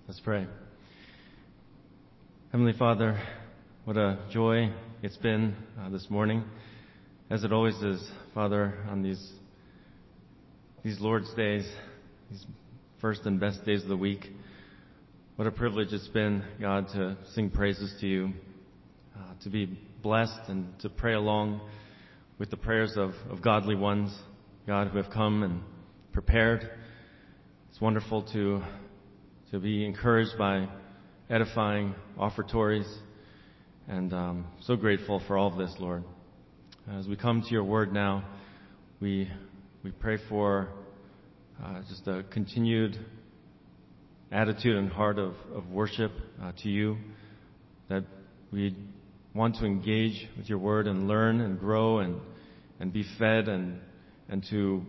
Let's pray. Heavenly Father, what a joy it's been this morning, as it always is, Father, on these Lord's days, these first and best days of the week. What a privilege it's been, God, to sing praises to you, to be blessed and to pray along with the prayers of godly ones, God, who have come and prepared. It's wonderful to be encouraged by edifying offertories, and so grateful for all of this, Lord. As we come to your word now, we pray for just a continued attitude and heart of worship to you, that we want to engage with your word and learn and grow and be fed and to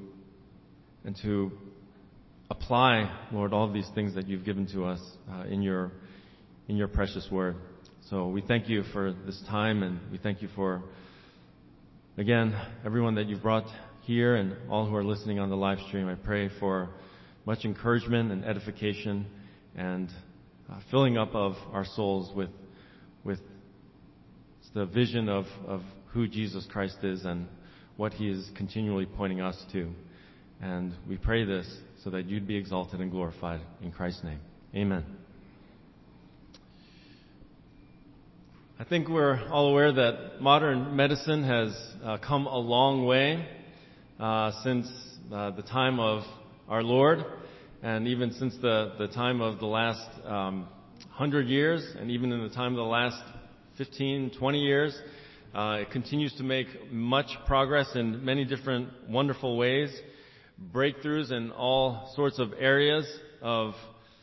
apply, Lord, all of these things that you've given to us in your precious word. So we thank you for this time, and we thank you for, again, everyone that you've brought here and all who are listening on the live stream. I pray for much encouragement and edification and filling up of our souls with the vision of who Jesus Christ is and what he is continually pointing us to. And we pray this so that you'd be exalted and glorified in Christ's name. Amen. I think we're all aware that modern medicine has come a long way since the time of our Lord, and even since the time of the last 100 years, and even in the time of the last 15, 20 years. It continues to make much progress in many different wonderful ways, breakthroughs in all sorts of areas of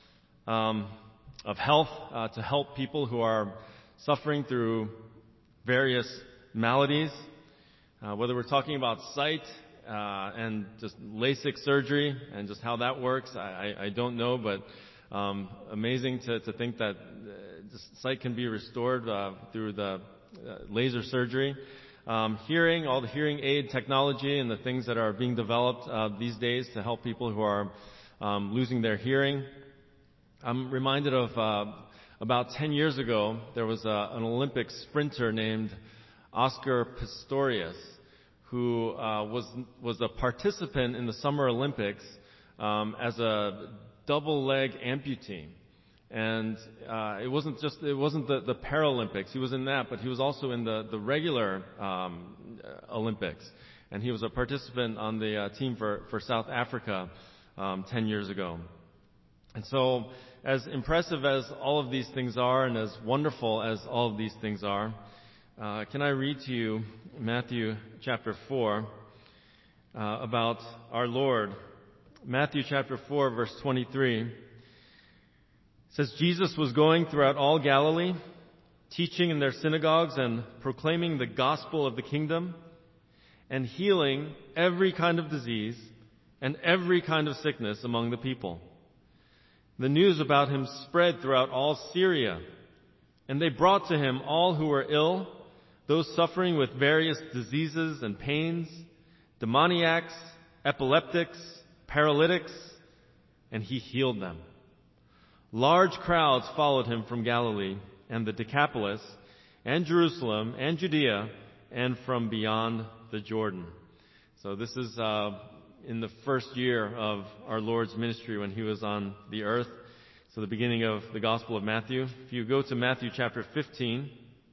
health to help people who are suffering through various maladies. Whether we're talking about sight and just LASIK surgery and just how that works, I don't know, but amazing to think that sight can be restored through the laser surgery. Hearing, all the hearing aid technology and the things that are being developed these days to help people who are losing their hearing. I'm reminded of about 10 years ago, there was an Olympic sprinter named Oscar Pistorius who was a participant in the Summer Olympics as a double leg amputee. And it wasn't the Paralympics. He was in that, but he was also in the regular Olympics. And he was a participant on the team for South Africa 10 years ago. And so, as impressive as all of these things are, and as wonderful as all of these things are, can I read to you Matthew chapter 4 about our Lord? Matthew chapter 4, verse 23. It says, Jesus was going throughout all Galilee, teaching in their synagogues and proclaiming the gospel of the kingdom and healing every kind of disease and every kind of sickness among the people. The news about him spread throughout all Syria, and they brought to him all who were ill, those suffering with various diseases and pains, demoniacs, epileptics, paralytics, and he healed them. Large crowds followed him from Galilee and the Decapolis and Jerusalem and Judea and from beyond the Jordan. So this is in the first year of our Lord's ministry when he was on the earth. So the beginning of the Gospel of Matthew. If you go to Matthew chapter 15,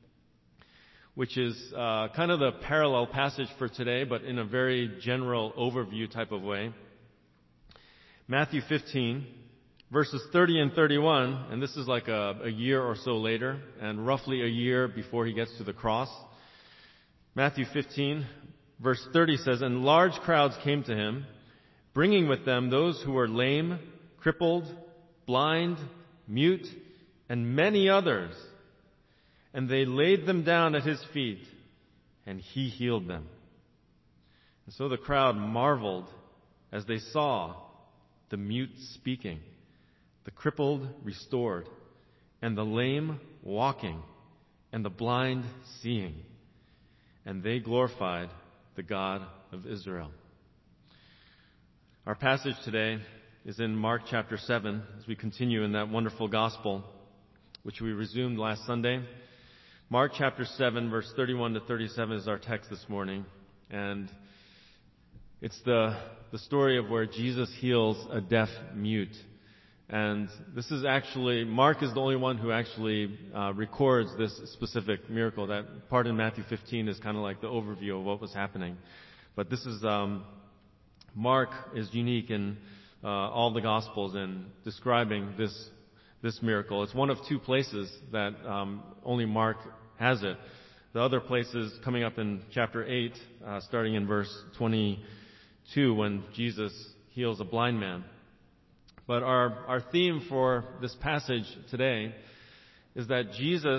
which is kind of the parallel passage for today, but in a very general overview type of way. Matthew 15, verses 30 and 31, and this is like a year or so later, and roughly a year before he gets to the cross. Matthew 15, verse 30 says, "And large crowds came to him, bringing with them those who were lame, crippled, blind, mute, and many others. And they laid them down at his feet, and he healed them. And so the crowd marveled as they saw the mute speaking, the crippled restored, and the lame walking, and the blind seeing. And they glorified the God of Israel." Our passage today is in Mark chapter 7, as we continue in that wonderful gospel, which we resumed last Sunday. Mark chapter 7, verse 31 to 37 is our text this morning. And it's the story of where Jesus heals a deaf mute. And this is actually, Mark is the only one who actually records this specific miracle. That part in Matthew 15 is kind of like the overview of what was happening. But this is, Mark is unique in all the Gospels in describing this miracle. It's one of two places that only Mark has it. The other place is coming up in chapter 8, starting in verse 22, when Jesus heals a blind man. But our theme for this passage today is that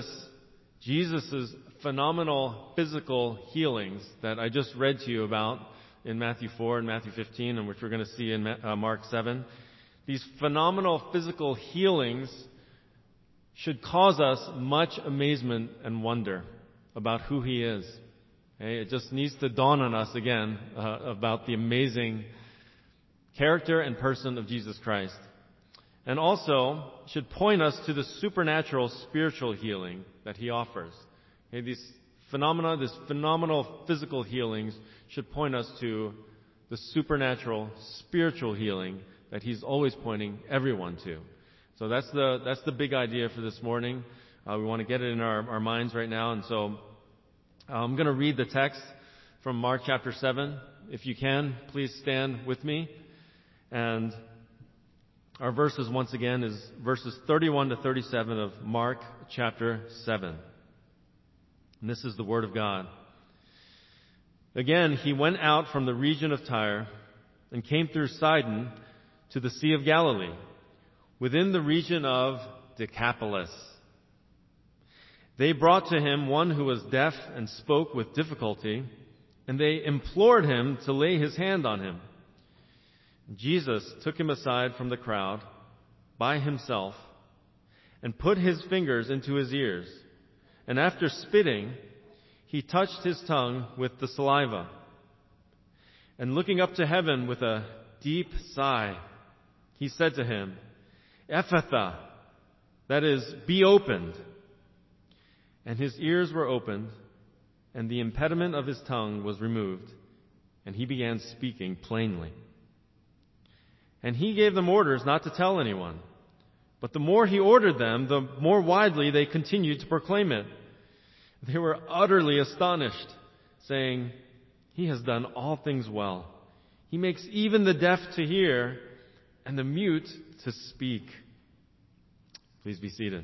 Jesus' phenomenal physical healings that I just read to you about in Matthew 4 and Matthew 15, and which we're going to see in Mark 7, these phenomenal physical healings should cause us much amazement and wonder about who He is. Okay? It just needs to dawn on us again about the amazing character and person of Jesus Christ. And also should point us to the supernatural spiritual healing that He offers. Okay, these phenomenal physical healings should point us to the supernatural spiritual healing that He's always pointing everyone to. So that's the big idea for this morning. We want to get it in our minds right now. And so I'm going to read the text from Mark chapter 7. If you can, please stand with me. And our verses, once again, is verses 31 to 37 of Mark chapter 7. And this is the Word of God. Again, He went out from the region of Tyre and came through Sidon to the Sea of Galilee, within the region of Decapolis. They brought to Him one who was deaf and spoke with difficulty, and they implored Him to lay His hand on him. Jesus took him aside from the crowd by himself and put His fingers into his ears, and after spitting, He touched his tongue with the saliva. And looking up to heaven with a deep sigh, He said to him, "Ephphatha," that is, "be opened." And his ears were opened, and the impediment of his tongue was removed, and he began speaking plainly. And He gave them orders not to tell anyone. But the more He ordered them, the more widely they continued to proclaim it. They were utterly astonished, saying, "He has done all things well. He makes even the deaf to hear and the mute to speak." Please be seated.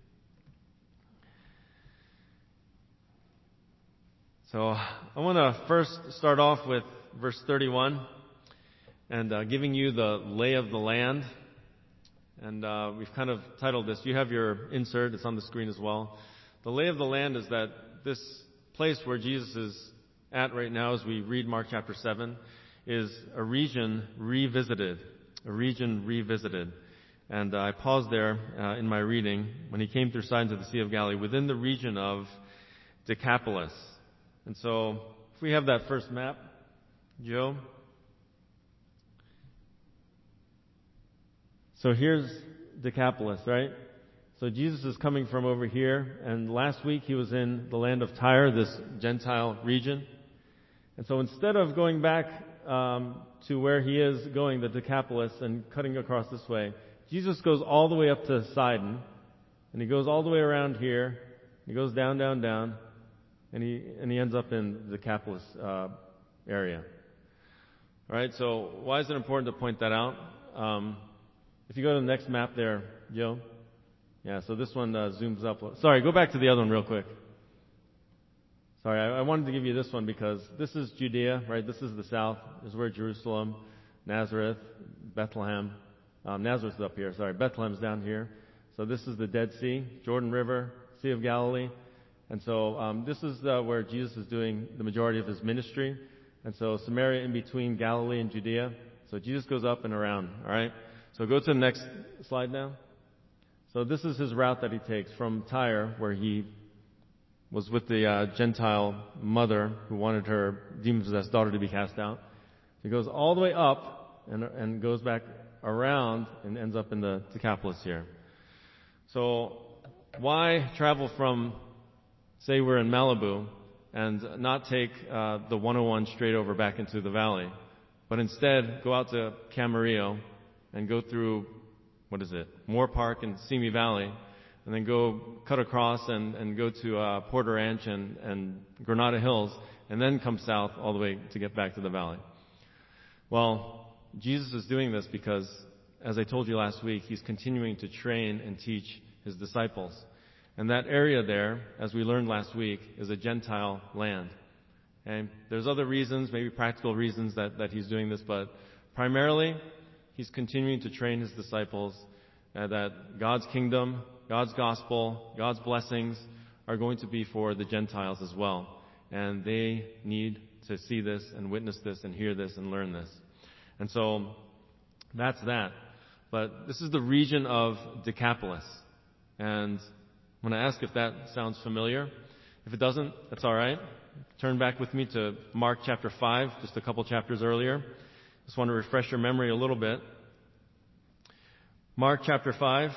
So I want to first start off with verse 31 and giving you the lay of the land. And we've kind of titled this. You have your insert. It's on the screen as well. The lay of the land is that this place where Jesus is at right now as we read Mark chapter 7 is a region revisited. A region revisited. And I paused there in my reading when He came through Sidon to the Sea of Galilee within the region of Decapolis. And so if we have that first map, Joe. So here's Decapolis, right? So Jesus is coming from over here, and last week He was in the land of Tyre, this Gentile region. And so instead of going back to where He is going, the Decapolis, and cutting across this way, Jesus goes all the way up to Sidon, and He goes all the way around here. He goes down, down, down, and he ends up in the Decapolis area. All right. So why is it important to point that out? If you go to the next map there, Joe. Yeah. So this one zooms up. Sorry. Go back to the other one real quick. Sorry. I wanted to give you this one because this is Judea, right? This is the south. This is where Jerusalem, Nazareth, Bethlehem. Nazareth is up here. Sorry. Bethlehem's down here. So this is the Dead Sea, Jordan River, Sea of Galilee. And so this is where Jesus is doing the majority of His ministry. And so Samaria in between Galilee and Judea. So Jesus goes up and around, all right? So go to the next slide now. So this is His route that He takes from Tyre, where He was with the Gentile mother who wanted her demon-possessed daughter to be cast out. He goes all the way up and goes back around and ends up in the Decapolis here. So why travel from, say we're in Malibu, and not take the 101 straight over back into the valley, but instead go out to Camarillo and go through, Moore Park and Simi Valley, and then go cut across and go to Porter Ranch and Granada Hills, and then come south all the way to get back to the valley. Well, Jesus is doing this because, as I told you last week, He's continuing to train and teach His disciples. And that area there, as we learned last week, is a Gentile land. And there's other reasons, maybe practical reasons that He's doing this, but primarily He's continuing to train His disciples that God's kingdom, God's gospel, God's blessings are going to be for the Gentiles as well. And they need to see this and witness this and hear this and learn this. And so that's that. But this is the region of Decapolis. And I'm going to ask if that sounds familiar. If it doesn't, that's all right. Turn back with me to Mark chapter 5, just a couple chapters earlier. Just want to refresh your memory a little bit. Mark chapter 5.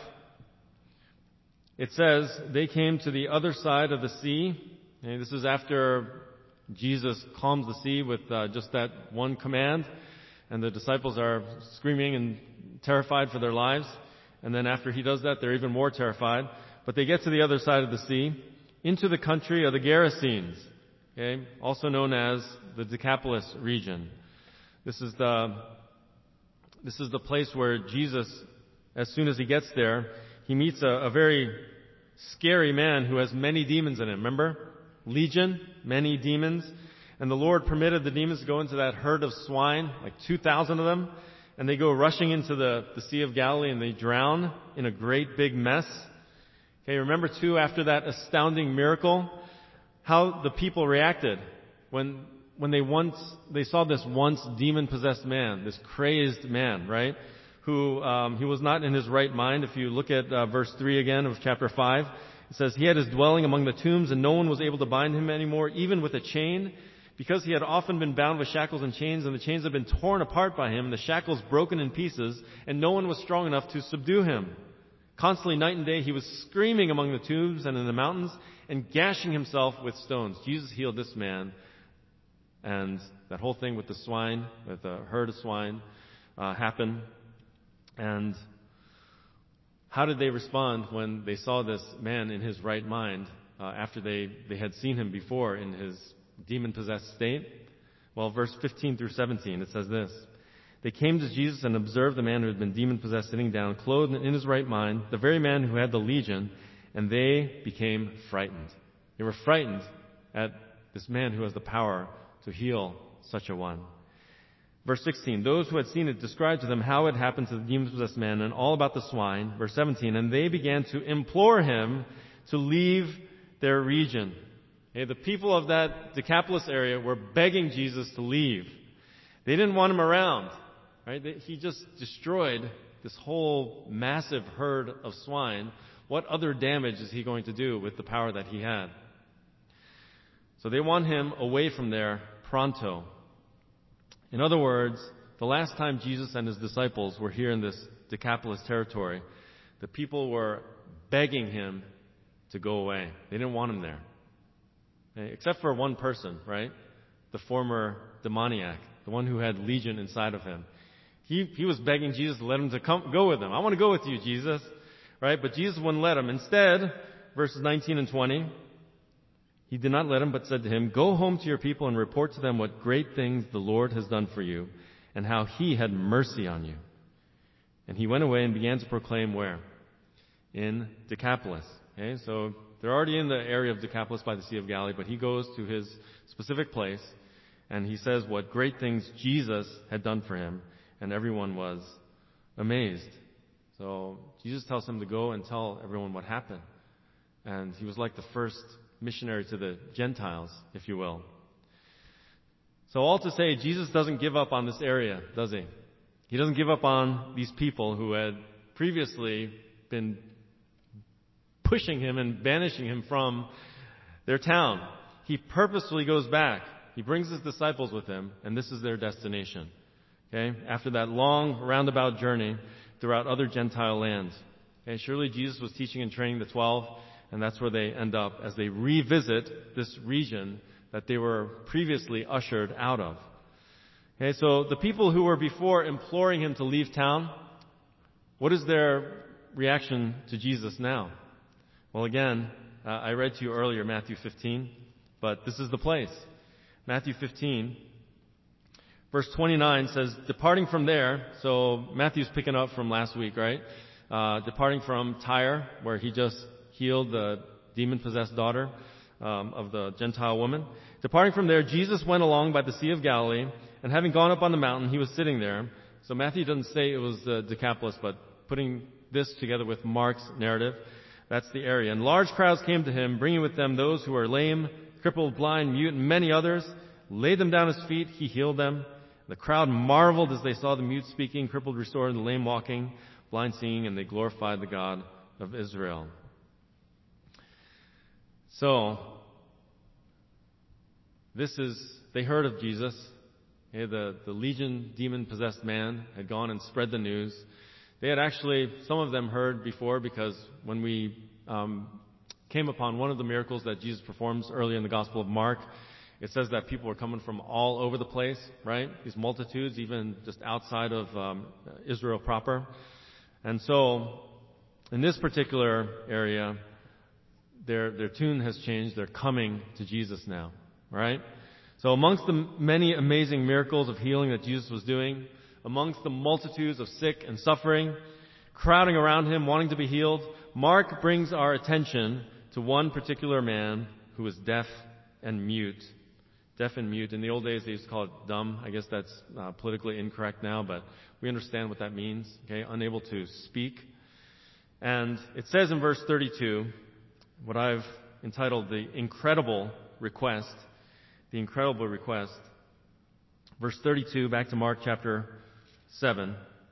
It says, they came to the other side of the sea. And this is after Jesus calms the sea with just that one command. And the disciples are screaming and terrified for their lives. And then after He does that, they're even more terrified. But they get to the other side of the sea, into the country of the Gerasenes, okay, also known as the Decapolis region. This is the place where Jesus, as soon as He gets there, He meets a very scary man who has many demons in him. Remember? Legion, many demons. And the Lord permitted the demons to go into that herd of swine, like 2,000 of them, and they go rushing into the Sea of Galilee and they drown in a great big mess. Okay, remember too, after that astounding miracle, how the people reacted when they saw this once demon-possessed man, this crazed man, right? Who, he was not in his right mind. If you look at verse 3 again of chapter 5, it says, he had his dwelling among the tombs and no one was able to bind him anymore, even with a chain, because he had often been bound with shackles and chains, and the chains had been torn apart by him, and the shackles broken in pieces, and no one was strong enough to subdue him. Constantly, night and day, he was screaming among the tombs and in the mountains and gashing himself with stones. Jesus healed this man. And that whole thing with the swine, with the herd of swine, happened. And how did they respond when they saw this man in his right mind after they had seen him before in his demon-possessed state? Well, verse 15 through 17, it says this. They came to Jesus and observed the man who had been demon-possessed sitting down, clothed in his right mind, the very man who had the legion, and they became frightened. They were frightened at this man who has the power to heal such a one. Verse 16, those who had seen it described to them how it happened to the demon-possessed man and all about the swine. Verse 17, and they began to implore him to leave their region. Okay, the people of that Decapolis area were begging Jesus to leave. They didn't want him around. Right? He just destroyed this whole massive herd of swine. What other damage is he going to do with the power that he had? So they want him away from there pronto. In other words, the last time Jesus and his disciples were here in this Decapolis territory, the people were begging him to go away. They didn't want him there. Okay? Except for one person, right? The former demoniac, the one who had legion inside of him. He was begging Jesus to let him go with him. I want to go with you, Jesus. Right? But Jesus wouldn't let him. Instead, verses 19 and 20, He did not let him, but said to him, go home to your people and report to them what great things the Lord has done for you and how He had mercy on you. And he went away and began to proclaim where? In Decapolis. Okay? So they're already in the area of Decapolis by the Sea of Galilee, but he goes to his specific place and he says what great things Jesus had done for him. And everyone was amazed. So Jesus tells him to go and tell everyone what happened. And he was like the first missionary to the Gentiles, if you will. So all to say, Jesus doesn't give up on this area, does he? He doesn't give up on these people who had previously been pushing him and banishing him from their town. He purposefully goes back. He brings his disciples with him, and this is their destination. Okay, after that long roundabout journey throughout other Gentile lands. Okay, surely Jesus was teaching and training the 12, and that's where they end up as they revisit this region that they were previously ushered out of. Okay, so the people who were before imploring him to leave town, what is their reaction to Jesus now? Well, again, I read to you earlier Matthew 15, but this is the place. Matthew 15, verse 29 says, departing from there, so Matthew's picking up from last week, right? Departing from Tyre, where he just healed the demon-possessed daughter of the Gentile woman. Departing from there, Jesus went along by the Sea of Galilee, and having gone up on the mountain, he was sitting there. So Matthew doesn't say it was the Decapolis, but putting this together with Mark's narrative, that's the area. And large crowds came to him, bringing with them those who were lame, crippled, blind, mute, and many others. Laid them down at his feet, he healed them. The crowd marveled as they saw the mute speaking, crippled restored, and the lame walking, blind seeing, and they glorified the God of Israel. So, they heard of Jesus. Okay, the legion demon-possessed man had gone and spread the news. They had actually, some of them heard before, because when we came upon one of the miracles that Jesus performs early in the Gospel of Mark, it says that people were coming from all over the place, right? These multitudes, even just outside of Israel proper. And so, in this particular area, their tune has changed. They're coming to Jesus now, right? So amongst the many amazing miracles of healing that Jesus was doing, amongst the multitudes of sick and suffering, crowding around him, wanting to be healed, Mark brings our attention to one particular man who was deaf and mute. Deaf and mute. In the old days, they used to call it dumb. I guess that's politically incorrect now, but we understand what that means. Okay, unable to speak. And it says in verse 32, what I've entitled the incredible request. The incredible request. Verse 32, back to Mark chapter 7.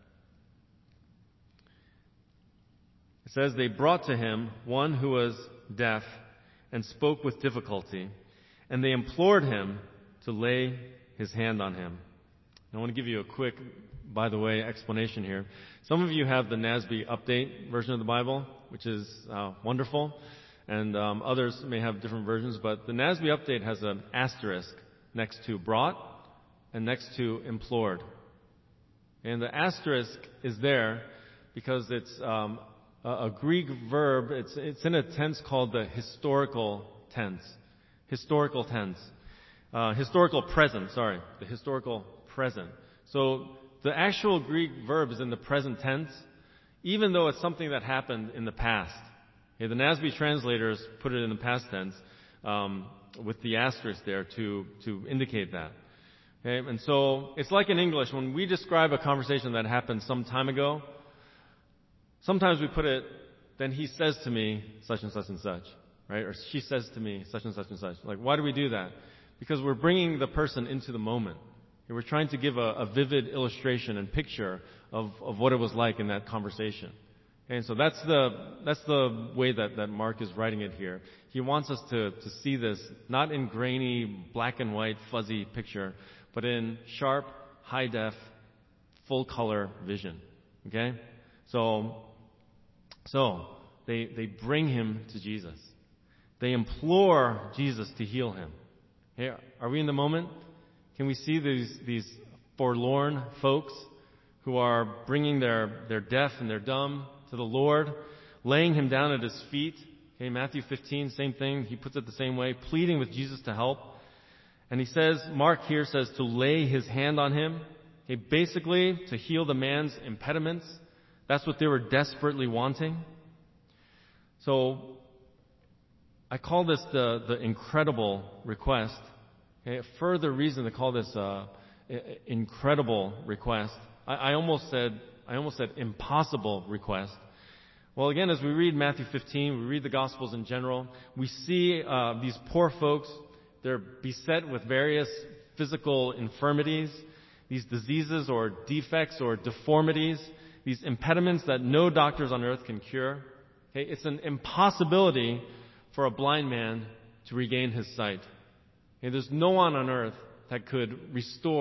It says, they brought to him one who was deaf and spoke with difficulty, and they implored him to lay his hand on him. I want to give you a quick, by the way, explanation here. Some of you have the NASB update version of the Bible, which is wonderful, and others may have different versions, but the NASB update has an asterisk next to brought and next to implored. And the asterisk is there because it's a Greek verb. It's in a tense called the historical tense. Historical tense. Historical present, the historical present. So the actual Greek verb is in the present tense, even though it's something that happened in the past. Okay, the NASB translators put it in the past tense with the asterisk there to indicate that. Okay, and so it's like in English, when we describe a conversation that happened some time ago, sometimes we put it, then he says to me such and such and such, right? Or she says to me such and such and such. Like, why do we do that? Because we're bringing the person into the moment. And we're trying to give a vivid illustration and picture of what it was like in that conversation. And so that's the way that Mark is writing it here. He wants us to see this not in grainy, black and white, fuzzy picture, but in sharp, high def, full color vision. Okay? So they bring him to Jesus. They implore Jesus to heal him. Hey, are we in the moment? Can we see these forlorn folks who are bringing their deaf and their dumb to the Lord, laying him down at his feet? Okay, Matthew 15, same thing. He puts it the same way, pleading with Jesus to help. And he says, Mark here says to lay his hand on him. Okay, basically to heal the man's impediments. That's what they were desperately wanting. So I call this the incredible request. Okay, a further reason to call this incredible request. I almost said impossible request. Well, again, as we read Matthew 15, we read the Gospels in general, we see these poor folks. They're beset with various physical infirmities, these diseases or defects or deformities, these impediments that no doctors on earth can cure. Okay, it's an impossibility for a blind man to regain his sight. Okay, there's no one on earth that could restore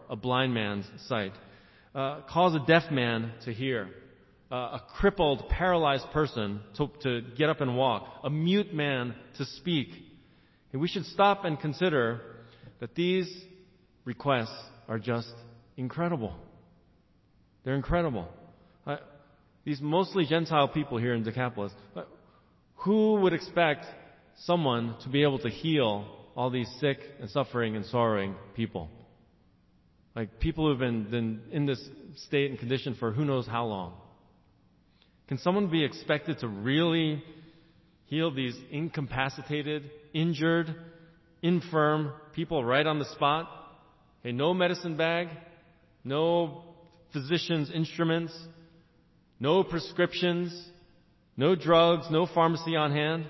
a blind man's sight, cause a deaf man to hear, a crippled, paralyzed person to get up and walk, a mute man to speak. And we should stop and consider that these requests are just incredible. They're incredible. These mostly Gentile people here in Decapolis, who would expect someone to be able to heal all these sick and suffering and sorrowing people? Like people who've been in this state and condition for who knows how long. Can someone be expected to really heal these incapacitated, injured, infirm people right on the spot? Okay, no medicine bag, no physician's instruments, no prescriptions, no drugs, no pharmacy on hand.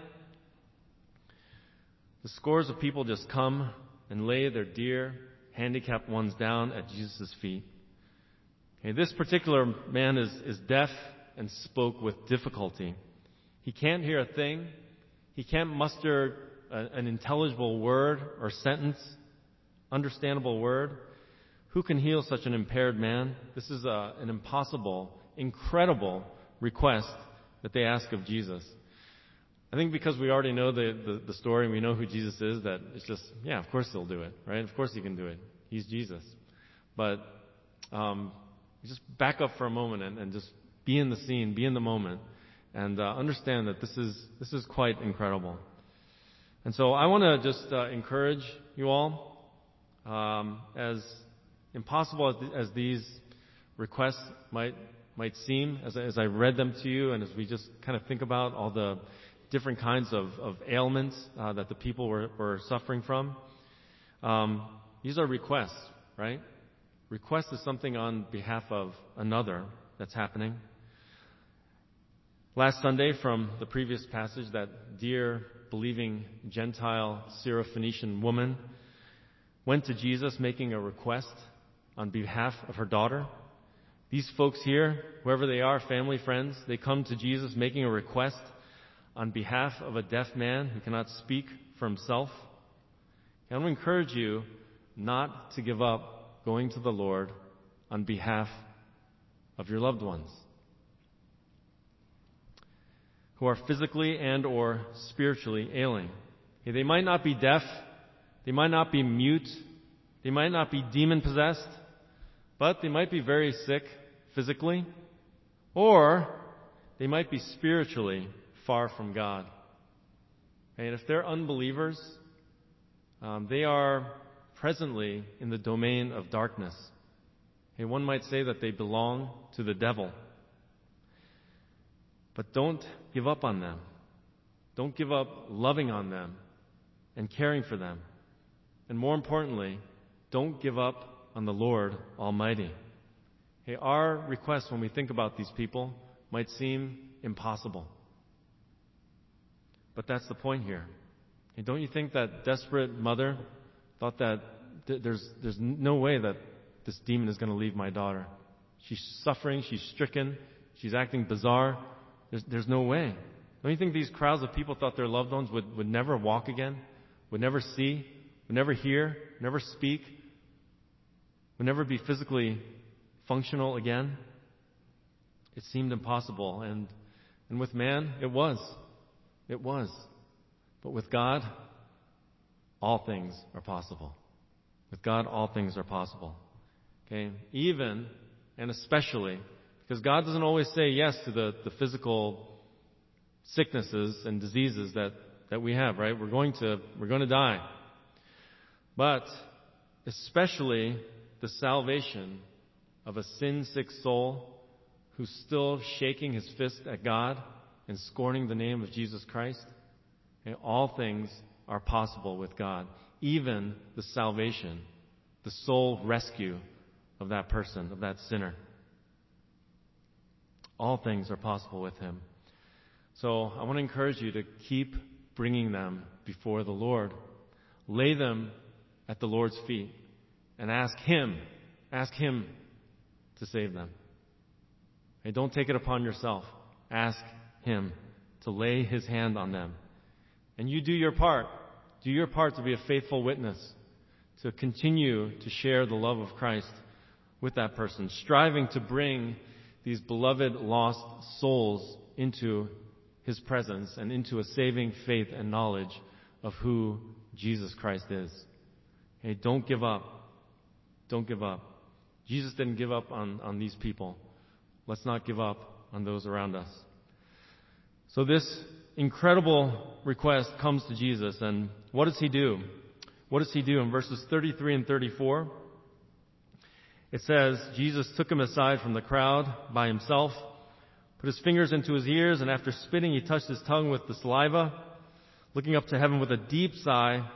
The scores of people just come and lay their dear, handicapped ones down at Jesus' feet. Okay, this particular man is deaf and spoke with difficulty. He can't hear a thing. He can't muster an intelligible word or sentence, understandable word. Who can heal such an impaired man? This is an impossible, incredible request that they ask of Jesus. I think because we already know the story and we know who Jesus is, that it's just, yeah, of course he'll do it, right? Of course he can do it. He's Jesus. But just back up for a moment and just be in the scene, be in the moment, and understand that this is quite incredible. And so I want to just encourage you all, as impossible as these requests might seem, as I read them to you, and as we just kind of think about all the different kinds of ailments that the people were suffering from. These are requests, right? Request is something on behalf of another that's happening. Last Sunday, from the previous passage, that dear, believing Gentile Syrophoenician woman went to Jesus making a request on behalf of her daughter. These folks here, whoever they are, family, friends, they come to Jesus making a request on behalf of a deaf man who cannot speak for himself. And I want to encourage you not to give up going to the Lord on behalf of your loved ones who are physically and or spiritually ailing. Okay, they might not be deaf, they might not be mute, they might not be demon-possessed, but they might be very sick physically, or they might be spiritually far from God. And if they're unbelievers, they are presently in the domain of darkness. And one might say that they belong to the devil. But don't give up on them. Don't give up loving on them and caring for them. And more importantly, don't give up on the Lord Almighty. Hey, our requests when we think about these people might seem impossible. But that's the point here. Hey, don't you think that desperate mother thought that there's no way that this demon is going to leave my daughter? She's suffering, she's stricken, she's acting bizarre. There's no way. Don't you think these crowds of people thought their loved ones would never walk again, would never see, would never hear, never speak, would never be physically functional again? It seemed impossible. And with man, it was. It was. But with God, all things are possible. With God, all things are possible. Okay? Even and especially, because God doesn't always say yes to the physical sicknesses and diseases that we have, right? We're going to die. But especially the salvation of a sin-sick soul who's still shaking his fist at God and scorning the name of Jesus Christ. And all things are possible with God. Even the salvation, the soul rescue of that person, of that sinner. All things are possible with Him. So I want to encourage you to keep bringing them before the Lord. Lay them at the Lord's feet and ask Him to save them. And don't take it upon yourself. Ask Him to lay His hand on them. And you do your part. Do your part to be a faithful witness, to continue to share the love of Christ with that person, striving to bring these beloved lost souls into His presence and into a saving faith and knowledge of who Jesus Christ is. Hey, don't give up. Don't give up. Jesus didn't give up on these people. Let's not give up on those around us. So this incredible request comes to Jesus, and what does He do? What does He do? In verses 33 and 34, it says, Jesus took him aside from the crowd by himself, put his fingers into his ears, and after spitting, He touched his tongue with the saliva. Looking up to heaven with a deep sigh,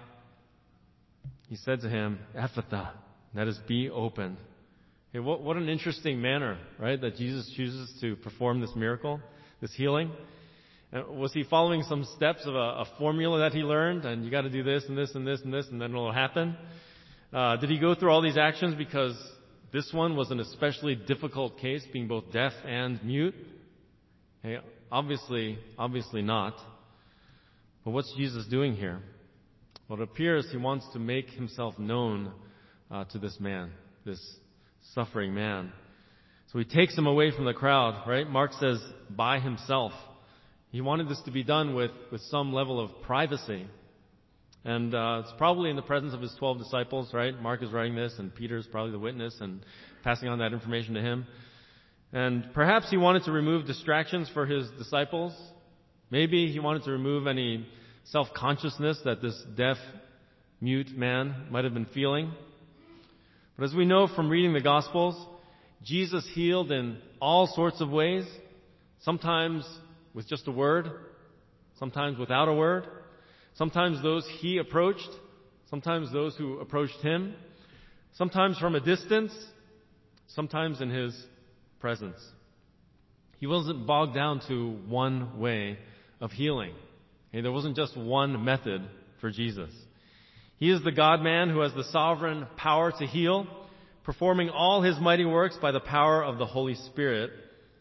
He said to him, Ephphatha, that is, be opened. Okay, what an interesting manner, right, that Jesus chooses to perform this miracle, this healing. Was He following some steps of a formula that He learned, and you got to do this and this and this and this, and then it'll happen? Did He go through all these actions because this one was an especially difficult case, being both deaf and mute? Okay, obviously not. But what's Jesus doing here? Well, it appears He wants to make Himself known to this man, this suffering man. So He takes him away from the crowd, right? Mark says, by himself. He wanted this to be done with some level of privacy. And it's probably in the presence of His 12 disciples, right? Mark is writing this, and Peter's probably the witness and passing on that information to him. And perhaps He wanted to remove distractions for His disciples. Maybe He wanted to remove any self-consciousness that this deaf, mute man might have been feeling. But as we know from reading the Gospels, Jesus healed in all sorts of ways, sometimes with just a word, sometimes without a word, sometimes those He approached, sometimes those who approached Him, sometimes from a distance, sometimes in His presence. He wasn't bogged down to one way of healing. Okay, there wasn't just one method for Jesus. He is the God-man who has the sovereign power to heal, performing all His mighty works by the power of the Holy Spirit.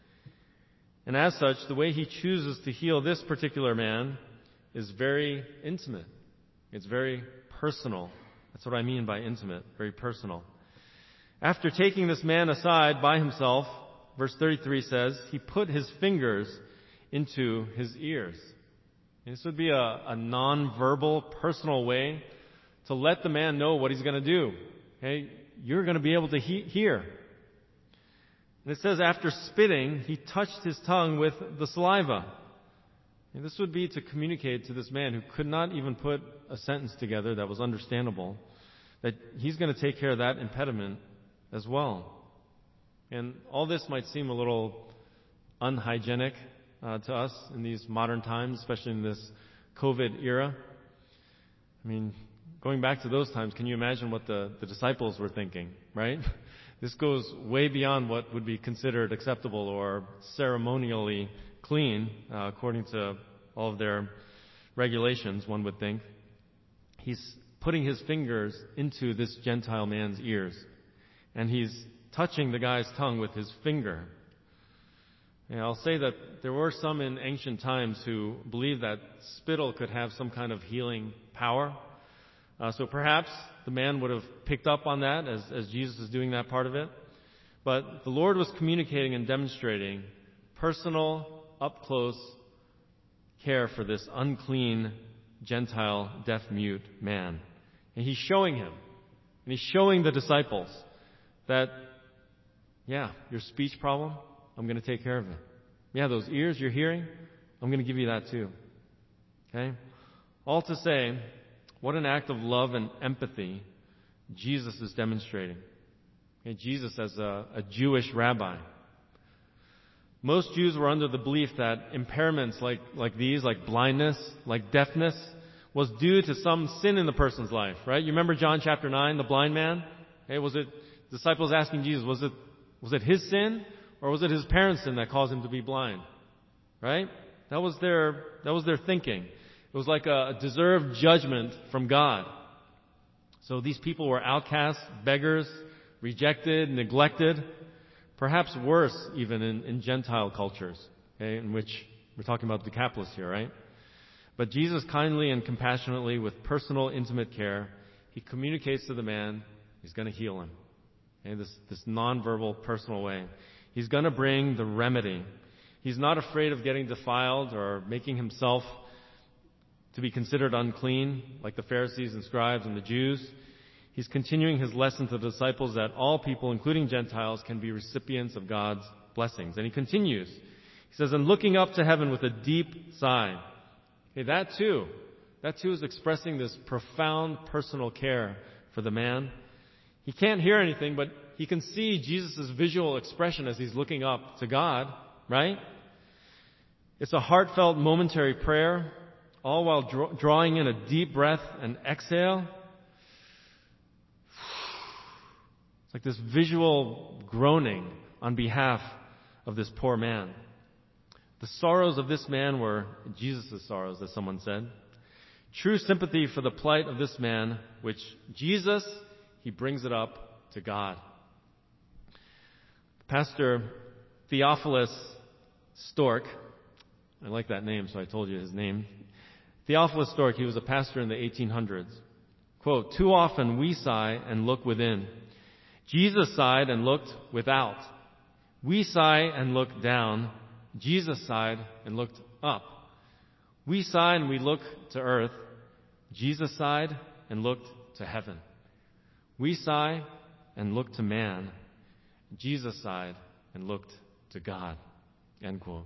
And as such, the way He chooses to heal this particular man is very intimate. It's very personal. That's what I mean by intimate, very personal. After taking this man aside by himself, verse 33 says, He put His fingers into his ears. And this would be a non-verbal, personal way to let the man know what he's going to do. Okay? You're going to be able to hear. And it says after spitting, He touched his tongue with the saliva. And this would be to communicate to this man who could not even put a sentence together that was understandable, that he's going to take care of that impediment as well. And all this might seem a little unhygienic to us in these modern times, especially in this COVID era. I mean, going back to those times, can you imagine what the disciples were thinking, right? This goes way beyond what would be considered acceptable or ceremonially clean, according to all of their regulations, one would think. He's putting His fingers into this Gentile man's ears, and He's touching the guy's tongue with His finger. And I'll say that there were some in ancient times who believed that spittle could have some kind of healing power. So perhaps the man would have picked up on that as Jesus is doing that part of it. But the Lord was communicating and demonstrating personal, up-close care for this unclean Gentile deaf-mute man. And He's showing him, and He's showing the disciples that, yeah, your speech problem, I'm going to take care of it. Yeah, those ears you're hearing, I'm going to give you that too. Okay? All to say, what an act of love and empathy Jesus is demonstrating. Okay, Jesus as a Jewish rabbi. Most Jews were under the belief that impairments like these, like blindness, like deafness, was due to some sin in the person's life, right? You remember John chapter 9, the blind man? Okay, was it disciples asking Jesus, was it his sin or was it his parents' sin that caused him to be blind? Right? That was their thinking. It was like a deserved judgment from God. So these people were outcasts, beggars, rejected, neglected, perhaps worse even in Gentile cultures, okay, in which we're talking about the Decapolis here, right? But Jesus kindly and compassionately, with personal, intimate care, he communicates to the man he's going to heal him. Okay, this nonverbal, personal way. He's going to bring the remedy. He's not afraid of getting defiled or making himself to be considered unclean, like the Pharisees and scribes and the Jews. He's continuing his lesson to the disciples that all people, including Gentiles, can be recipients of God's blessings. And he continues. He says, and looking up to heaven with a deep sigh. Okay, that too is expressing this profound personal care for the man. He can't hear anything, but he can see Jesus' visual expression as he's looking up to God, right? It's a heartfelt momentary prayer, all while drawing in a deep breath and exhale. It's like this visual groaning on behalf of this poor man. The sorrows of this man were Jesus' sorrows, as someone said. True sympathy for the plight of this man, which Jesus, he brings it up to God. Pastor Theophilus Stork, I like that name, so I told you his name. Theophilus Stork, he was a pastor in the 1800s. Quote, too often we sigh and look within. Jesus sighed and looked without. We sigh and look down. Jesus sighed and looked up. We sigh and we look to earth. Jesus sighed and looked to heaven. We sigh and look to man. Jesus sighed and looked to God. End quote.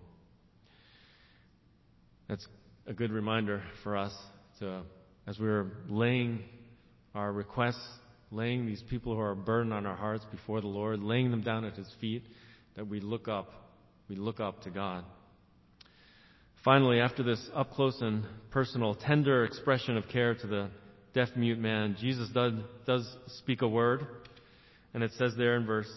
That's a good reminder for us to, as we're laying our requests, laying these people who are burdened on our hearts before the Lord, laying them down at His feet, that we look up to God. Finally, after this up-close and personal, tender expression of care to the deaf-mute man, Jesus does speak a word, and it says there in verse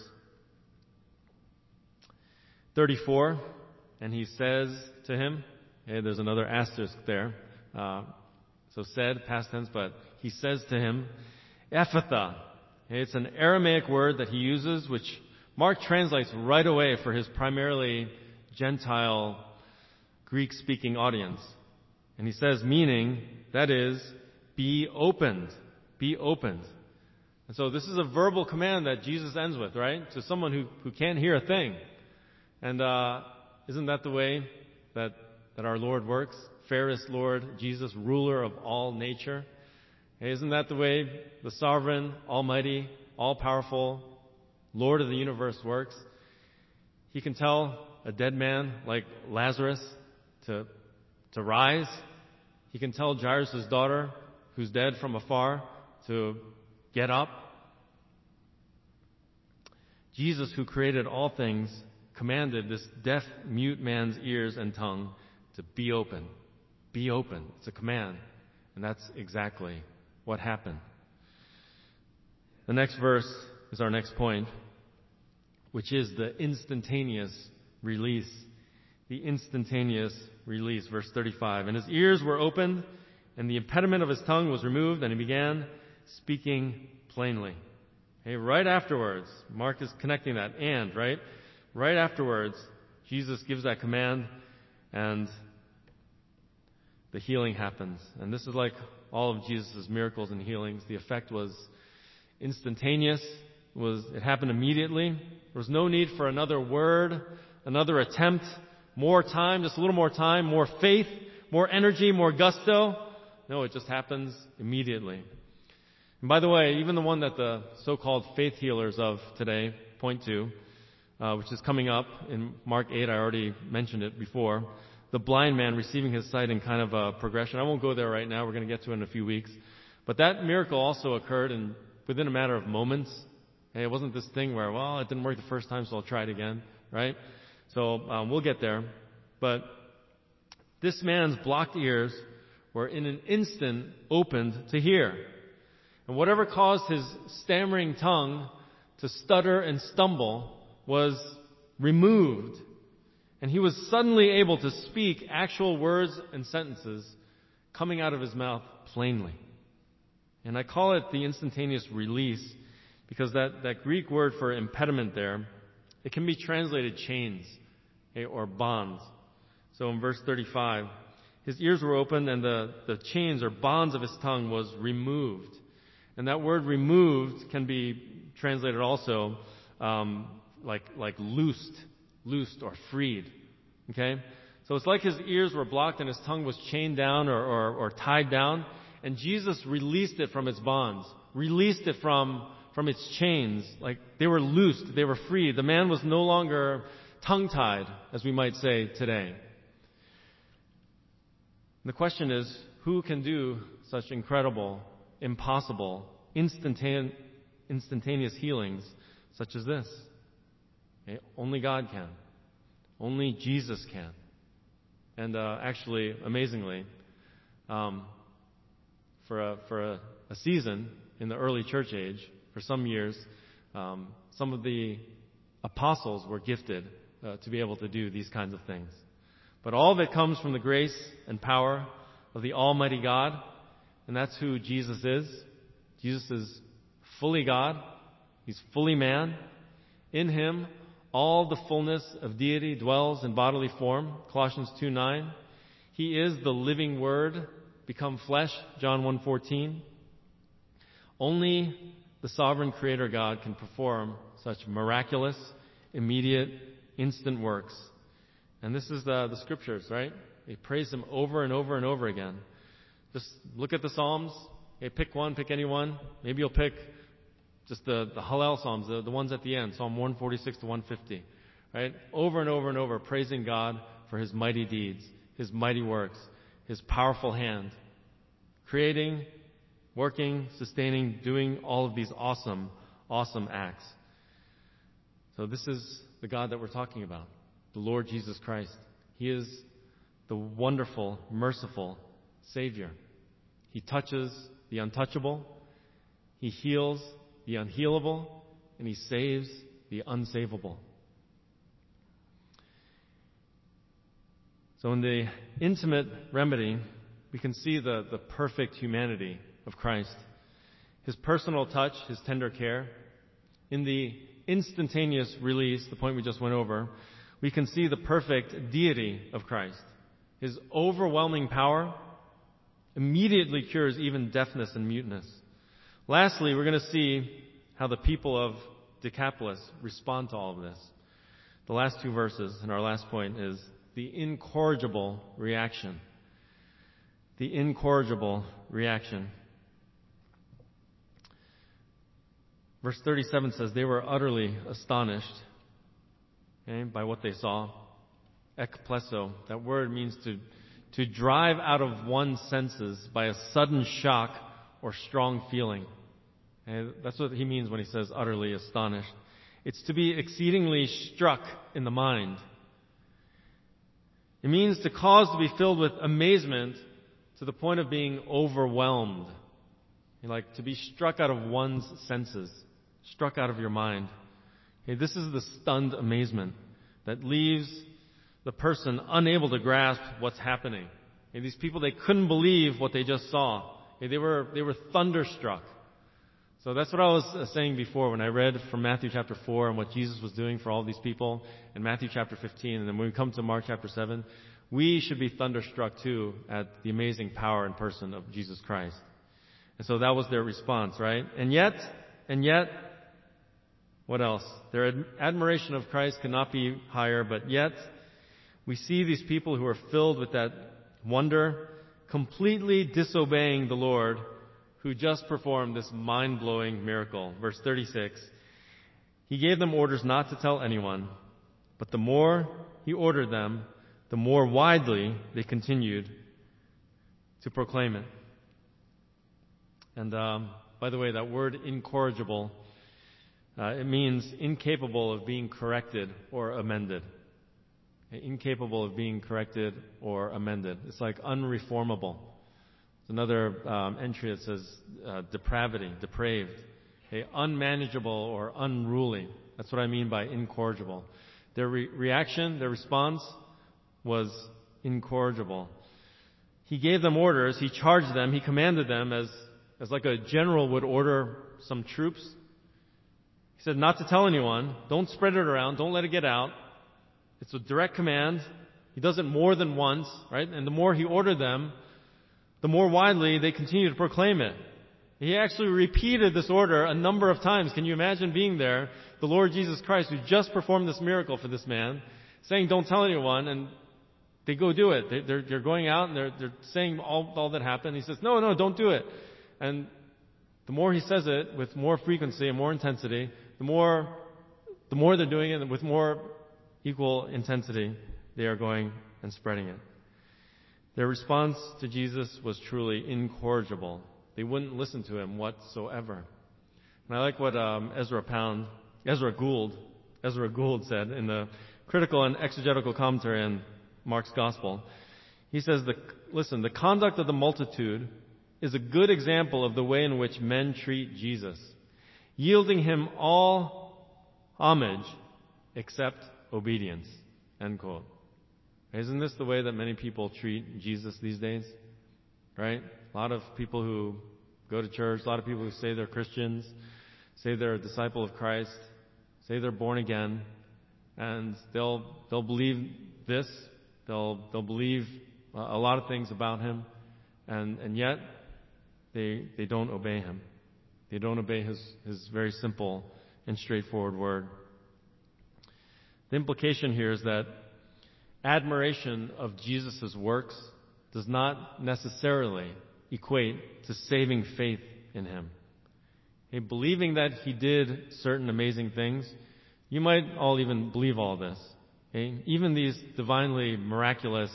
34, and He says to him, okay, there's another asterisk there, so said, past tense, but He says to him, Ephatha. It's an Aramaic word that He uses, which Mark translates right away for his primarily Gentile, Greek-speaking audience. And he says, meaning, that is, be opened. Be opened. And so this is a verbal command that Jesus ends with, right? To someone who can't hear a thing. And isn't that the way that our Lord works? Fairest Lord, Jesus, ruler of all nature. Hey, isn't that the way the sovereign, almighty, all-powerful Lord of the universe works? He can tell a dead man like Lazarus to rise. He can tell Jairus' daughter, who's dead from afar, to get up. Jesus, who created all things, commanded this deaf, mute man's ears and tongue to be open. Be open. It's a command. And that's exactly what happened. The next verse is our next point, which is the instantaneous release. The instantaneous release. Verse 35. And his ears were opened, and the impediment of his tongue was removed, and he began speaking plainly. Okay, right afterwards, Mark is connecting that and, right? Right afterwards, Jesus gives that command, and the healing happens. And this is like all of Jesus' miracles and healings. The effect was instantaneous. It happened immediately. There was no need for another word, another attempt, more time, just a little more time, more faith, more energy, more gusto. No, it just happens immediately. And by the way, even the one that the so-called faith healers of today point to, which is coming up in Mark 8, I already mentioned it before, the blind man receiving his sight in kind of a progression. I won't go there right now. We're going to get to it in a few weeks. But that miracle also occurred within a matter of moments. Hey, it wasn't this thing where, well, it didn't work the first time, so I'll try it again, right? So we'll get there. But this man's blocked ears were in an instant opened to hear. And whatever caused his stammering tongue to stutter and stumble was removed. And he was suddenly able to speak actual words and sentences coming out of his mouth plainly. And I call it the instantaneous release because that Greek word for impediment there, it can be translated chains, okay, or bonds. So in verse 35, his ears were opened and the chains or bonds of his tongue was removed. And that word removed can be translated also like loosed or freed. Okay? So it's like his ears were blocked and his tongue was chained down or tied down, and Jesus released it from its bonds, released it from its chains. Like they were loosed, they were free. The man was no longer tongue-tied, as we might say today. The question is, who can do such incredible, impossible, instantaneous healings such as this? Okay? Only God can. Only Jesus can. And actually, amazingly, for a season in the early church age, for some years, some of the apostles were gifted to be able to do these kinds of things. But all of it comes from the grace and power of the Almighty God, and that's who Jesus is. Jesus is fully God. He's fully man. In him, all the fullness of deity dwells in bodily form, Colossians 2:9. He is the living Word, become flesh, John 1:14. Only the sovereign Creator God can perform such miraculous, immediate, instant works. And this is the Scriptures, right? They praise Him over and over and over again. Just look at the Psalms. Okay, pick one, pick any one. Maybe you'll pick just the Hallel Psalms, the ones at the end, Psalm 146 to 150. Right? Over and over and over, praising God for His mighty deeds, His mighty works, His powerful hand. Creating, working, sustaining, doing all of these awesome, awesome acts. So this is the God that we're talking about, the Lord Jesus Christ. He is the wonderful, merciful Savior. He touches the untouchable. He heals the unhealable, and He saves the unsavable. So in the intimate remedy, we can see the perfect humanity of Christ. His personal touch, His tender care. In the instantaneous release, the point we just went over, we can see the perfect deity of Christ. His overwhelming power immediately cures even deafness and muteness. Lastly, we're going to see how the people of Decapolis respond to all of this. The last two verses, and our last point, is the incorrigible reaction. The incorrigible reaction. Verse 37 says, they were utterly astonished by what they saw. Ekpleso, that word means to drive out of one's senses by a sudden shock or strong feeling. And that's what he means when he says utterly astonished. It's to be exceedingly struck in the mind. It means to cause to be filled with amazement to the point of being overwhelmed. Like to be struck out of one's senses, struck out of your mind. This is the stunned amazement that leaves the person unable to grasp what's happening. These people, they couldn't believe what they just saw. They were thunderstruck. So that's what I was saying before when I read from Matthew chapter 4 and what Jesus was doing for all these people in Matthew chapter 15. And then when we come to Mark chapter 7, we should be thunderstruck too at the amazing power and person of Jesus Christ. And so that was their response, right? And yet, what else? Their admiration of Christ cannot be higher, but yet we see these people who are filled with that wonder, completely disobeying the Lord who just performed this mind-blowing miracle. Verse 36, He gave them orders not to tell anyone, but the more He ordered them, the more widely they continued to proclaim it. And by the way, that word incorrigible, it means incapable of being corrected or amended. Incapable of being corrected or amended. It's like unreformable. There's another entry that says depravity, depraved. Unmanageable or unruly. That's what I mean by incorrigible. Their reaction, their response was incorrigible. He gave them orders. He charged them. He commanded them as like a general would order some troops. He said not to tell anyone. Don't spread it around. Don't let it get out. It's a direct command. He does it more than once, right? And the more He ordered them, the more widely they continue to proclaim it. He actually repeated this order a number of times. Can you imagine being there? The Lord Jesus Christ, who just performed this miracle for this man, saying, don't tell anyone, and they go do it. They're going out and they're saying all that happened. He says, no, don't do it. And the more he says it with more frequency and more intensity, the more they're doing it, and with more equal intensity, they are going and spreading it. Their response to Jesus was truly incorrigible. They wouldn't listen to him whatsoever. And I like what Ezra Gould said in the critical and exegetical commentary on Mark's Gospel. He says, the conduct of the multitude is a good example of the way in which men treat Jesus, yielding him all homage except obedience. End quote. Isn't this the way that many people treat Jesus these days? Right? A lot of people who go to church, a lot of people who say they're Christians, say they're a disciple of Christ, say they're born again, and they'll believe this, they'll believe a lot of things about him, and yet they don't obey him. They don't obey his very simple and straightforward word. The implication here is that admiration of Jesus' works does not necessarily equate to saving faith in him. Believing that he did certain amazing things, you might all even believe all this. Even these divinely miraculous,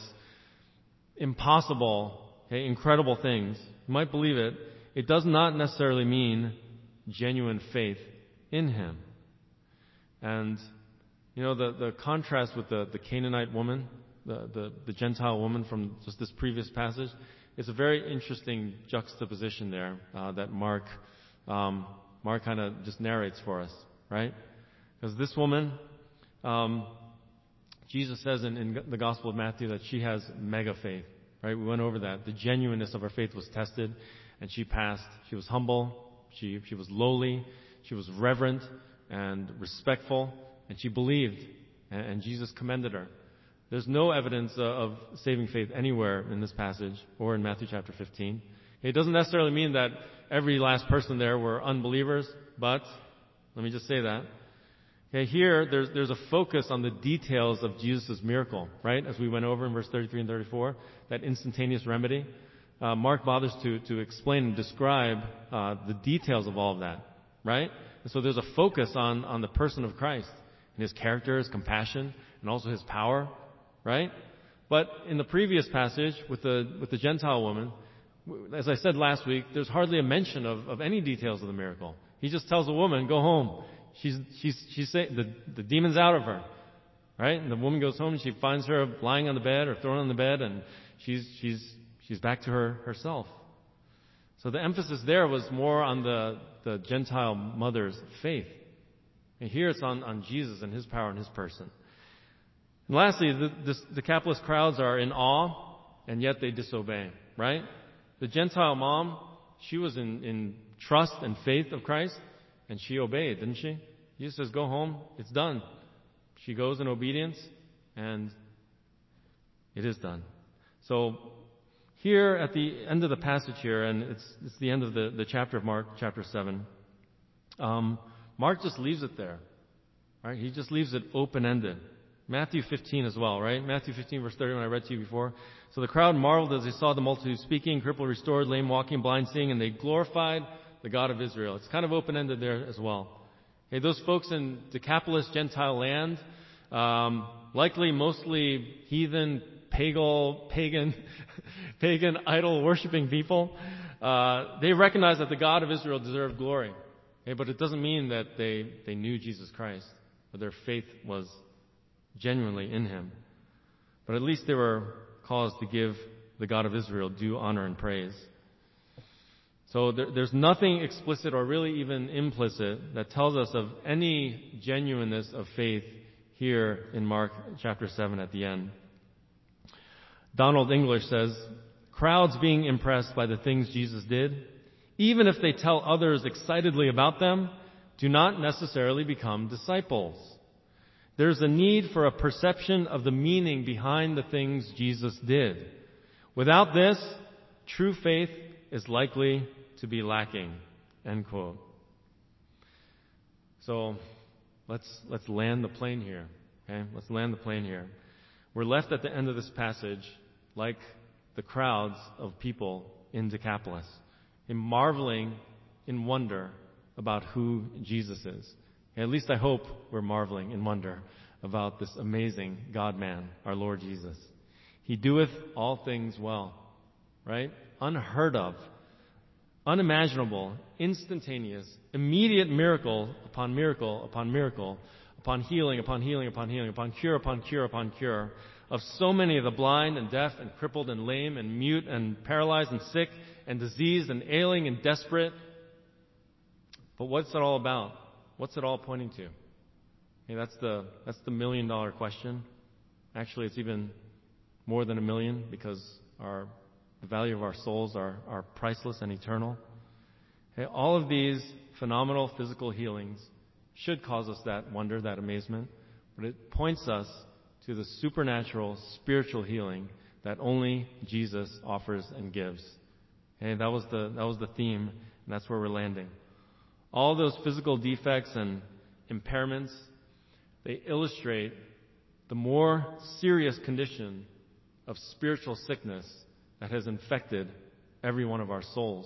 impossible, incredible things, you might believe it. It does not necessarily mean genuine faith in him. And the contrast with the Canaanite woman, the Gentile woman from just this previous passage, is a very interesting juxtaposition there that Mark kind of just narrates for us, right? Because this woman, Jesus says in the Gospel of Matthew that she has mega faith, right? We went over that. The genuineness of her faith was tested, and she passed. She was humble, she was lowly, she was reverent and respectful, and she believed, and Jesus commended her. There's no evidence of saving faith anywhere in this passage or in Matthew chapter 15. It doesn't necessarily mean that every last person there were unbelievers, but let me just say that. Here, there's a focus on the details of Jesus' miracle, right? As we went over in verse 33 and 34, that instantaneous remedy. Mark bothers to explain and describe the details of all of that, right? And so there's a focus on the person of Christ and his character, his compassion, and also his power, right? But in the previous passage with the Gentile woman, as I said last week, there's hardly a mention of any details of the miracle. He just tells the woman, go home. She's the demon's out of her, right? And the woman goes home and she finds her lying on the bed or thrown on the bed, and she's back to herself. So the emphasis there was more on the Gentile mother's faith. And here it's on Jesus and his power and his person. And lastly, the capitalist crowds are in awe, and yet they disobey, right? The Gentile mom, she was in trust and faith of Christ, and she obeyed, didn't she? Jesus says, go home, it's done. She goes in obedience, and it is done. So here at the end of the passage here, and it's the end of the chapter of Mark, chapter 7, Mark just leaves it there. Right? He just leaves it open-ended. Matthew 15 as well, right? Matthew 15, verse 31, I read to you before. So the crowd marveled as they saw the multitude speaking, crippled restored, lame walking, blind seeing, and they glorified the God of Israel. It's kind of open-ended there as well. Hey, those folks in Decapolis, Gentile land, likely mostly heathen, pagan, idol-worshipping people, they recognize that the God of Israel deserved glory. Okay, but it doesn't mean that they knew Jesus Christ, or their faith was genuinely in him. But at least they were caused to give the God of Israel due honor and praise. So there's nothing explicit or really even implicit that tells us of any genuineness of faith here in Mark chapter 7 at the end. Donald English says, crowds being impressed by the things Jesus did, even if they tell others excitedly about them, do not necessarily become disciples. There's a need for a perception of the meaning behind the things Jesus did. Without this, true faith is likely to be lacking. End quote. So let's land the plane here. Okay? Let's land the plane here. We're left at the end of this passage like the crowds of people in Decapolis, in marveling in wonder about who Jesus is. At least I hope we're marveling in wonder about this amazing God-man, our Lord Jesus. He doeth all things well, right? Unheard of, unimaginable, instantaneous, immediate miracle upon miracle upon miracle, upon healing upon healing upon healing, upon cure upon cure upon cure, of so many of the blind and deaf and crippled and lame and mute and paralyzed and sick and diseased and ailing and desperate. But what's it all about? What's it all pointing to? Hey, that's the $1 million question. Actually, it's even more than $1 million, because the value of our souls are priceless and eternal. Okay, all of these phenomenal physical healings should cause us that wonder, that amazement, but it points us to the supernatural spiritual healing that only Jesus offers and gives. Okay, that was the theme, and that's where we're landing. All those physical defects and impairments, they illustrate the more serious condition of spiritual sickness that has infected every one of our souls.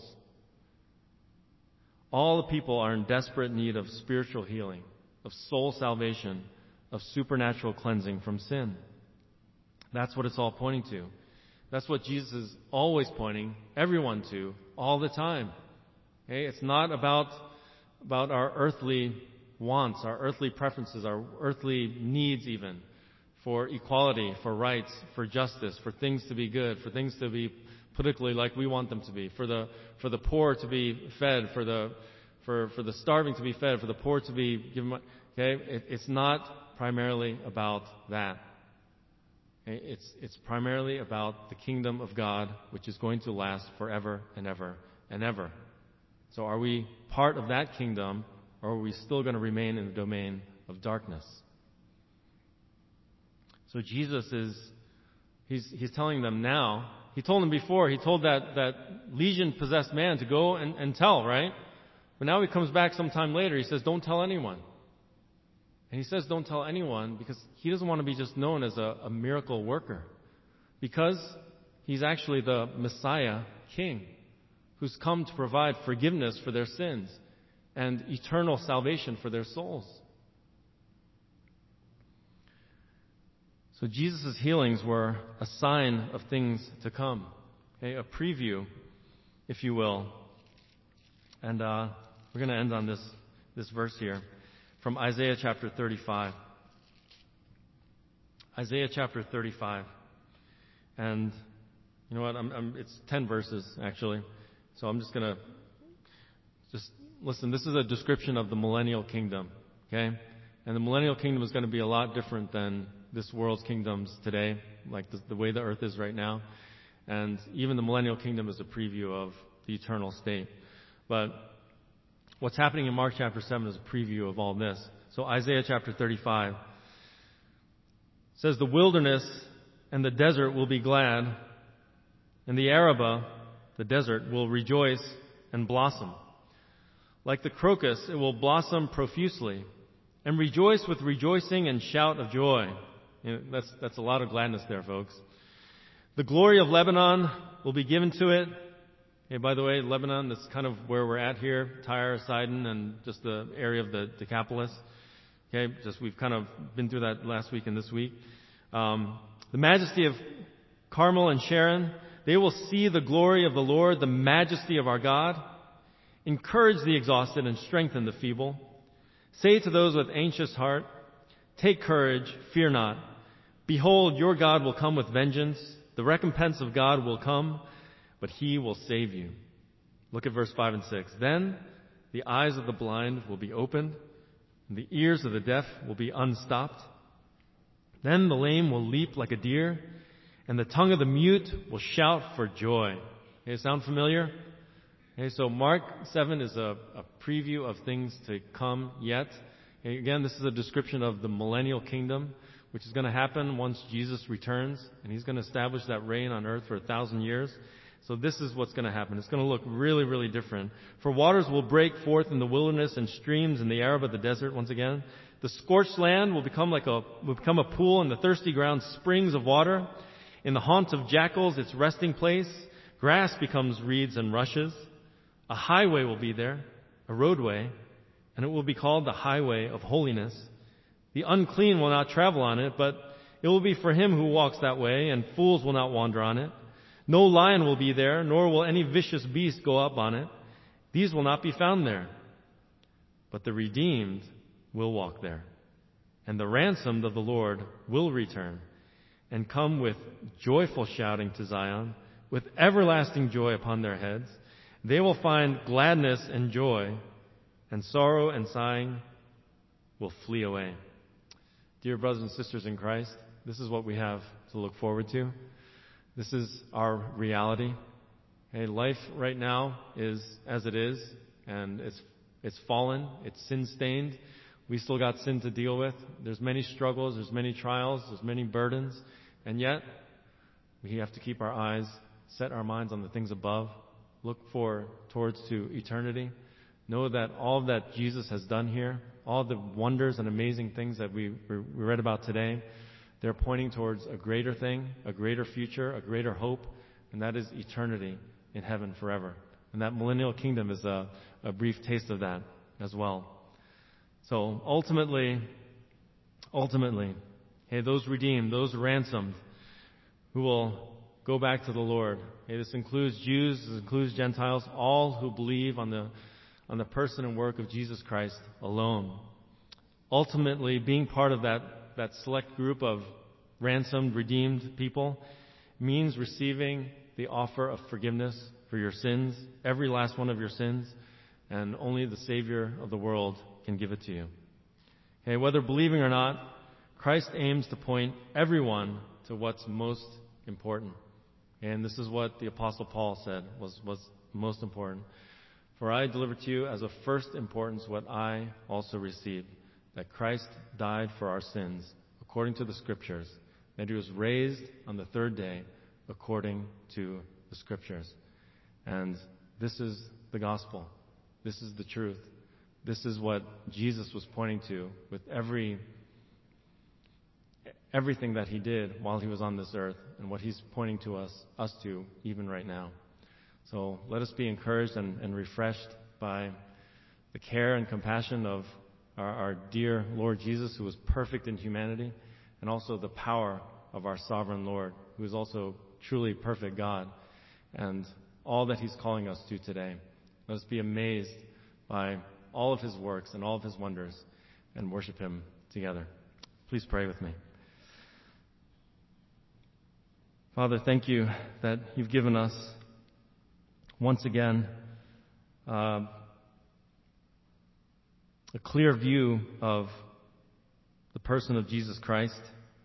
All the people are in desperate need of spiritual healing, of soul salvation, of supernatural cleansing from sin. That's what it's all pointing to. That's what Jesus is always pointing everyone to all the time. Okay? It's not about our earthly wants, our earthly preferences, our earthly needs even, for equality, for rights, for justice, for things to be good, for things to be politically like we want them to be, for the poor to be fed, for the starving to be fed, for the poor to be given. Okay, it's not primarily about that. Okay? It's primarily about the kingdom of God, which is going to last forever and ever and ever. So are we part of that kingdom, or are we still going to remain in the domain of darkness? So Jesus he's telling them now. He told them before, he told that legion-possessed man to go and tell, right? But now he comes back sometime later, he says, don't tell anyone. And he says don't tell anyone because he doesn't want to be just known as a miracle worker. Because he's actually the Messiah King, who's come to provide forgiveness for their sins and eternal salvation for their souls. So Jesus' healings were a sign of things to come, okay? A preview, if you will. And we're going to end on this verse here from Isaiah chapter 35. Isaiah chapter 35. And you know what? It's 10 verses, actually. So I'm just going to listen. This is a description of the millennial kingdom, okay? And the millennial kingdom is going to be a lot different than this world's kingdoms today, like the way the earth is right now. And even the millennial kingdom is a preview of the eternal state. But what's happening in Mark chapter 7 is a preview of all this. So Isaiah chapter 35 says, the wilderness and the desert will be glad, and the Arabah, the desert, will rejoice and blossom. Like the crocus, it will blossom profusely, and rejoice with rejoicing and shout of joy. You know, that's a lot of gladness there, folks. The glory of Lebanon will be given to it. Hey, by the way, Lebanon, that's kind of where we're at here, Tyre, Sidon, and just the area of the Decapolis. Okay, just we've kind of been through that last week and this week. The majesty of Carmel and Sharon, they will see the glory of the Lord, the majesty of our God. Encourage the exhausted and strengthen the feeble. Say to those with anxious heart, take courage, fear not. Behold, your God will come with vengeance. The recompense of God will come, but he will save you. Look at verse 5 and 6. Then the eyes of the blind will be opened, and the ears of the deaf will be unstopped. Then the lame will leap like a deer, and the tongue of the mute will shout for joy. Okay, sound familiar? Okay, so Mark 7 is a preview of things to come yet. Okay, again, this is a description of the millennial kingdom, which is going to happen once Jesus returns, and he's going to establish that reign on earth for 1,000 years. So this is what's going to happen. It's going to look really, really different. For waters will break forth in the wilderness and streams in the Arabah, the desert once again. The scorched land will become a pool, and the thirsty ground springs of water. In the haunt of jackals, its resting place, grass becomes reeds and rushes. A highway will be there, a roadway, and it will be called the highway of holiness. The unclean will not travel on it, but it will be for him who walks that way, and fools will not wander on it. No lion will be there, nor will any vicious beast go up on it. These will not be found there. But the redeemed will walk there. And the ransomed of the Lord will return and come with joyful shouting to Zion, with everlasting joy upon their heads. They will find gladness and joy, and sorrow and sighing will flee away. Dear brothers and sisters in Christ, this is what we have to look forward to. This is our reality. Hey, life right now is as it is, and it's fallen, it's sin-stained. We still got sin to deal with. There's many struggles, there's many trials, there's many burdens, and yet we have to keep our eyes, set our minds on the things above, look towards to eternity. Know that all that Jesus has done here, all the wonders and amazing things that we read about today, they're pointing towards a greater thing, a greater future, a greater hope, and that is eternity in heaven forever. And that millennial kingdom is a brief taste of that as well. So ultimately, hey, those redeemed, those ransomed, who will go back to the Lord. Hey, this includes Jews, this includes Gentiles, all who believe on the person and work of Jesus Christ alone. Ultimately, being part of that select group of ransomed, redeemed people means receiving the offer of forgiveness for your sins, every last one of your sins, and only the Savior of the world can give it to you. Okay, whether believing or not, Christ aims to point everyone to what's most important. And this is what the Apostle Paul said was most important. For I delivered to you as of first importance what I also received, that Christ died for our sins, according to the Scriptures, that he was raised on the third day, according to the Scriptures. And this is the gospel. This is the truth. This is what Jesus was pointing to with everything that he did while he was on this earth, and what he's pointing to us to even right now. So let us be encouraged and refreshed by the care and compassion of our dear Lord Jesus, who was perfect in humanity, and also the power of our sovereign Lord, who is also truly perfect God, and all that he's calling us to today. Let us be amazed by all of his works and all of his wonders, and worship him together. Please pray with me. Father, thank you that you've given us once again a clear view of the person of Jesus Christ.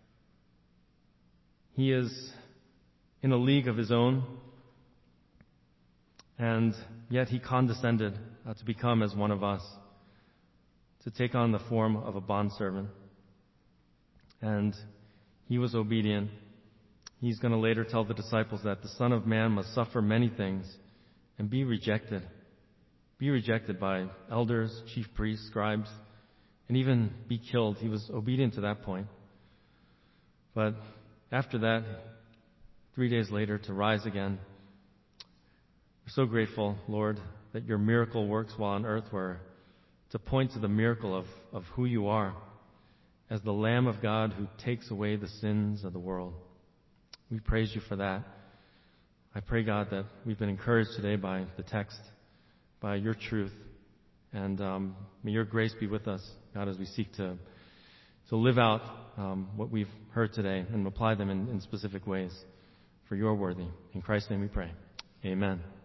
He is in a league of his own, and yet he condescended to become as one of us, to take on the form of a bondservant. And he was obedient. He's going to later tell the disciples that the Son of Man must suffer many things and be rejected. Be rejected by elders, chief priests, scribes, and even be killed. He was obedient to that point. But after that, 3 days later, to rise again. We're so grateful, Lord, that your miracle works while on earth were to point to the miracle of who you are as the Lamb of God who takes away the sins of the world. We praise you for that. I pray, God, that we've been encouraged today by the text, by your truth, and may your grace be with us, God, as we seek to live out what we've heard today and apply them in specific ways. For you are worthy. In Christ's name we pray. Amen.